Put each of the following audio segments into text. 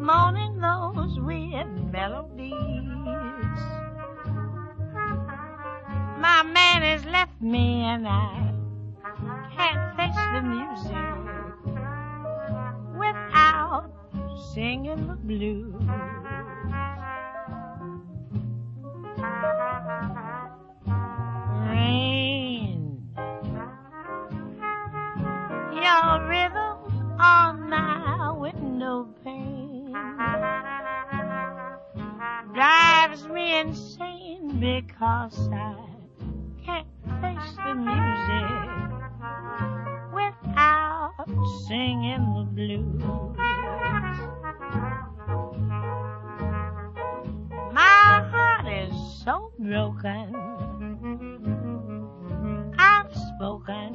moaning those weird melodies. My man has left me and I can't face the music without singing the blues. Rain, your rhythm on my window pane drives me insane because I can't face the music without singing the blues. My heart is so broken, I've spoken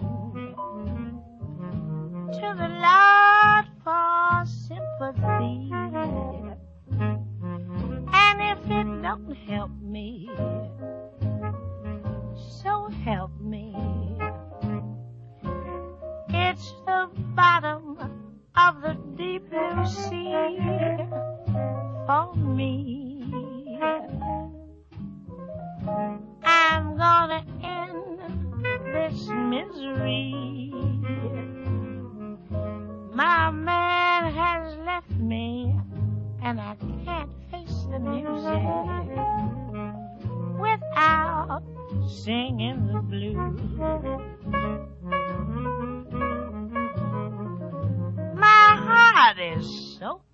to the Lord for sympathy, and if it don't help me, so help me, it's the bottom of the deep blue sea for me. I'm gonna end this misery. My man has left me and I can't face the music without singing the blues. My heart is so